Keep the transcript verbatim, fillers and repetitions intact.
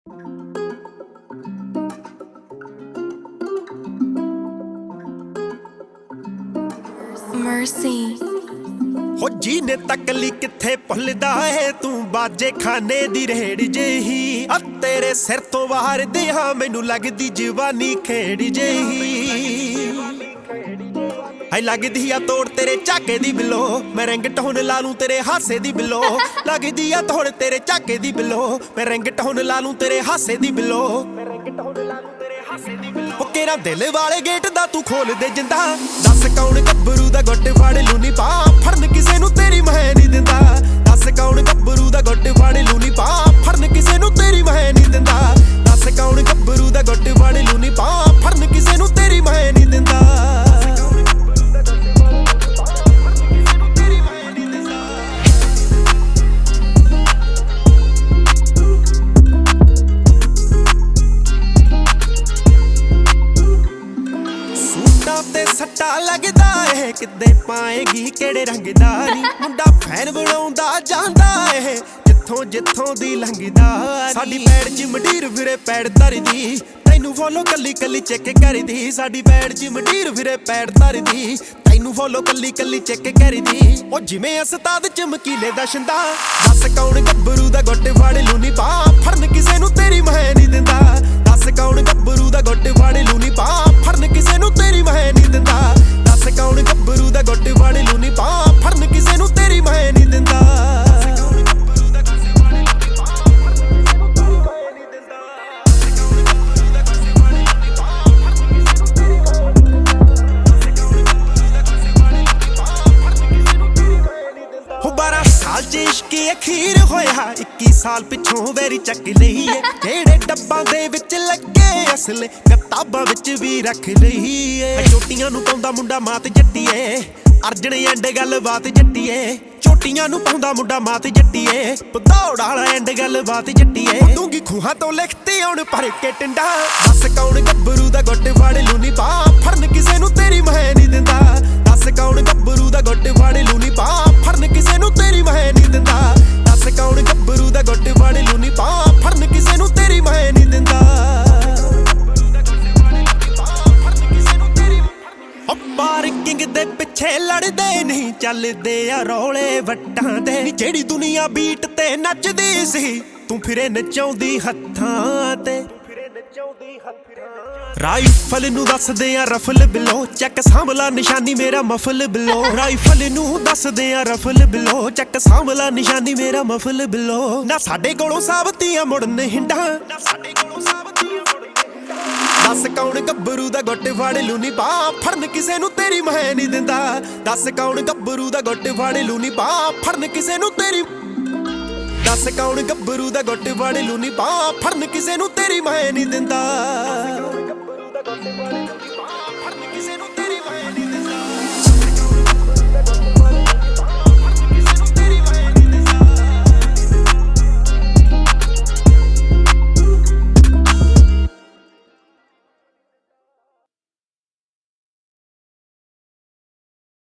Mercy ਹੋ ਜੀ ਨੇ ਤਕਲੀ ਕਿੱਥੇ ਭੁੱਲਦਾ ਏ ਤੂੰ ਬਾਜੇ ਖਾਨੇ ਦੀ ਰੇੜ ਜਿਹੀ ਆ ਤੇਰੇ ਸਿਰ ਤੋਂ ਬਾਹਰ ਦੀ ਹਾਂ ਮੈਨੂੰ ਲੱਗਦੀ ਜਵਾਨੀ ਖੇੜ ਜਿਹੀ ਹਾਈ ਲੱਗਦੀ ਆ ਤੋੜ ਤੇਰੇ ਝਾਕੇ ਦੀ ਬਿਲੋ ਮੈਂ ਰਿੰਗ ਟੋਨ ਲਾ ਲੂੰ ਤੇਰੇ ਹਾਸੇ ਦੀ ਬਿਲੋ ਲੱਗਦੀ ਆ ਤੋੜ ਤੇਰੇ ਝਾਕੇ ਦੀ ਬਿਲੋ ਮੈਂ ਰਿੰਗ ਟੋਨ ਲਾ ਲੂੰ ਤੇਰੇ ਹਾਸੇ ਦੀ ਬਿਲੋ ਮੈਂ ਰਿੰਗ ਟੋਨ ਲਾ ਲੂੰ ਤੇਰੇ ਹਾਸੇ ਦੀ ਬਿਲੋ ਉਹ ਕਿਹੜਾ ਦਿਲ ਵਾਲੇ ਗੇਟ ਦਾ ਤੂੰ ਖੋਲ ਦੇ ਜਿੰਦਾ ਦੱਸ ਕੌਣ ਗੱਭਰੂ ਦਾ ਗੁੱਟ ਫੜ ਲੂ ਨੀ ਪਾ ਫੜਨ ਕਿਸੇ ਨੂੰ ਤੇਰੀ ਮੈਂ ਨਹੀਂ ਦਿੰਦਾ ਦੱਸ ਕੌਣ ਗੱਭਰੂ ਦਾ ਗੁੱਟ ਫੜ ਲੂ ਨੀ ਪਾ ਫੜਨ ਕਿਸੇ ਨੂੰ ਤੇਰੀ ਮੈਂ ਨਹੀਂ ਦਿੰਦਾ ਦੱਸ ਕੌਣ ਗੱਭਰੂ ਦਾ ਗੁੱਟ ਫੜ ਲੂ ਨੀ ਪਾ ਫੜਨ ਕਿਸੇ ਨੂੰ ਤੇਰੀ ਮੈਂ ਨਹੀਂ ਦਿੰਦਾ ਤੇ ਸੱਟਾ ਲੱਗਦਾ ਏ ਕਿੱਦੇ ਪਾਏਗੀ ਕਿਹੜੇ ਰੰਗ ਦਾ ਨੀ ਮੁੰਡਾ ਫੈਨ ਬਣਾਉਂਦਾ ਜਾਂਦਾ ਏ ਜਿੱਥੋਂ ਜਿੱਥੋਂ ਦੀ ਲੰਘਦਾ ਸਾਡੀ ਪੈੜ ਚ ਮੰਡੀਰ ਫਿਰੇ ਪੈੜ ਧਰਦੀ ਤੈਨੂੰ ਫੋਲੋ ਕੱਲੀ ਕੱਲੀ ਚੈੱਕ ਕਰਦੀ ਸਾਡੀ ਪੈੜ ਚ ਮੰਡੀਰ ਫਿਰੇ ਪੈੜ ਧਰਦੀ ਤੈਨੂੰ ਫੋਲੋ ਕੱਲੀ ਕੱਲੀ ਚੈੱਕ ਕਰਦੀ ਉਹ ਜਿਵੇਂ ਉਸਤਾਦ ਚਮਕੀਲੇ ਦਾ ਸ਼ੰਦਾ ਦੱਸ ਕੌਣ ਗੱਭਰੂ ਦਾ ਗੁੱਟ ਫੜ ਲੂ ਨੀ ਪਾ ਫੜਨ ਕਿਸੇ ਨੂੰ ਤੇਰੀ ਮੈਂ ਨਹੀਂ ਦਿੰਦਾ ਦੱਸ ਕੌਣ ਗੱਭਰੂ ਦਾ ਗੁੱਟ ਫੜ ਲੂ ਨੀ ਪਾ ਫੜਨ ਕਿਸੇ ਨੂੰ ਤੇਰੀ ਮੈਂ ਨਹੀਂ ਦਿੰਦਾ ਦੱਸ ਕੌਣ ਗੱਭਰੂ ਦਾ ਗੁੱਟ ਫੜ ਲੂ ਨੀ ਪਾ ਫੜਨ ਕਿਸੇ ਨੂੰ ਤੇਰੀ ਮੈਂ ਨਹੀਂ ਦਿੰਦਾ ਬਾਰਾਂ ਸਾਲ ਚ ਇਸ਼ਕੀ ਅਖੀਰ ਹੋਇਆ ਇੱਕੀ ਸਾਲ ਪਿੱਛੋਂ ਵੈਰੀ ਚੱਕ ਲਈਏ ਜਿਹੜੇ ਡੱਬਾਂ ਦੇ ਵਿੱਚ ਲੱਗੇ ਅਸਲੇ ਕਿਤਾਬਾਂ ਵਿੱਚ ਵੀ ਰੱਖ ਲਈਏ ਚੋਟੀਆਂ ਨੂੰ ਪਾਉਂਦਾ ਮੁੰਡਾ ਮਾਤ ਜੱਟੀਏ ਅਰਜਣ ਐਂਡ ਗੱਲਬਾਤ ਜੱਟੀਏ ਚੋਟੀਆਂ ਨੂੰ ਪਾਉਂਦਾ ਮੁੰਡਾ ਮਾਤ ਜੱਟੀਏ ਪਧੌੜ ਵਾਲਾ ਐਂਡ ਗੱਲਬਾਤ ਜੱਟੀਏ ਦੂੰਗੀ ਖੂਹਾਂ ਤੋਂ ਲਿਖਤੀ ਆਉਣ ਭਰ ਕੇ ਟਿੰਡਾ ਦੱਸ ਕੌਣ ਗੱਭਰੂ ਦਾ ਗੁੱਟ ਫੜ ਲੂ ਨੀ ਪਾ ਫੜਨ ਕਿਸੇ ਨੂੰ ਤੇਰੀ ਮੈਂ ਨਹੀਂ ਦਿੰਦਾ ਦੱਸ ਕੌਣ ਗੱਭਰੂ ਦਾ ਗੁੱਟ ਫੜ ਲੂ ਨੀ ਪਾ ਫੜਨ ਕਿਸੇ ਨੂੰ ਤੇਰੀ ਮੈਂ ਨਹੀਂ ਦਿੰਦਾ ਦੱਸ ਕੌਣ ਗੱਭਰੂ ਦਾ ਗੁੱਟ ਫੜ ਲੂ ਨੀ ਪਾ ਫੜਨ ਕਿਸੇ ਨੂੰ ਤੇਰੀ ਮੈਂ ਨਹੀਂ ਦਿੰਦਾ ਪਾਰਕਿੰਗ ਦੇ ਪਿੱਛੇ ਲੜਦੇ ਨਹੀਂ ਚੱਲਦੇ ਆ ਰੌਲੇ ਵੱਟਾਂ ਦੇ ਜਿਹੜੀ ਦੁਨੀਆ ਬੀਟ ਤੇ ਨੱਚਦੀ ਸੀ ਤੂੰ ਫਿਰੇ ਨਚਾਉਂਦੀ ਹੱਥਾਂ ਤੇ ਰਾਈਫਲ ਨੂੰ ਦੱਸਦੇ ਆ ਰਫਲ ਬਿਲੋ ਚੱਕ ਸਾਂਭਲਾ ਨਿਸ਼ਾਨੀ ਮੇਰਾ ਮਫਲ ਬਿਲੋ ਰਾਈਫਲ ਨੂੰ ਦੱਸਦੇ ਆ ਰਫਲ ਬਿਲੋ ਚੱਕ ਸਾਂਭਲਾ ਨਿਸ਼ਾਨੀ ਮੇਰਾ ਮਫਲ ਬਿਲੋ ਨਾ ਸਾਡੇ ਕੋਲੋਂ ਸਾਬਤੀਆਂ ਮੁੜਨ ਹਿੰਡਾ ਨਾ ਸਾਡੇ ਕੋਲੋਂ ਸਾਬਤੀਆਂ ਮੁੜਨ ਦੱਸ ਕੌਣ ਗੱਭਰੂ ਦਾ ਗੁੱਟ ਫੜ ਲੂ ਨੀ ਪਾ ਫੜਨ ਕਿਸੇ ਨੂੰ ਤੇਰੀ ਮੈਂ ਨਹੀਂ ਦਿੰਦਾ ਦੱਸ ਕੌਣ ਗੱਭਰੂ ਦਾ ਗੁੱਟ ਫੜ ਲੂ ਨੀ ਪਾ ਫੜਨ ਕਿਸੇ ਨੂੰ ਤੇਰੀ ਦੱਸ ਕੌਣ ਗੱਭਰੂ ਦਾ ਗੁੱਟ ਫੜ ਲੂ ਨੀ ਪਾ ਫੜਨ ਕਿਸੇ ਨੂੰ ਤੇਰੀ ਮੈਂ ਨਹੀਂ ਦਿੰਦਾ।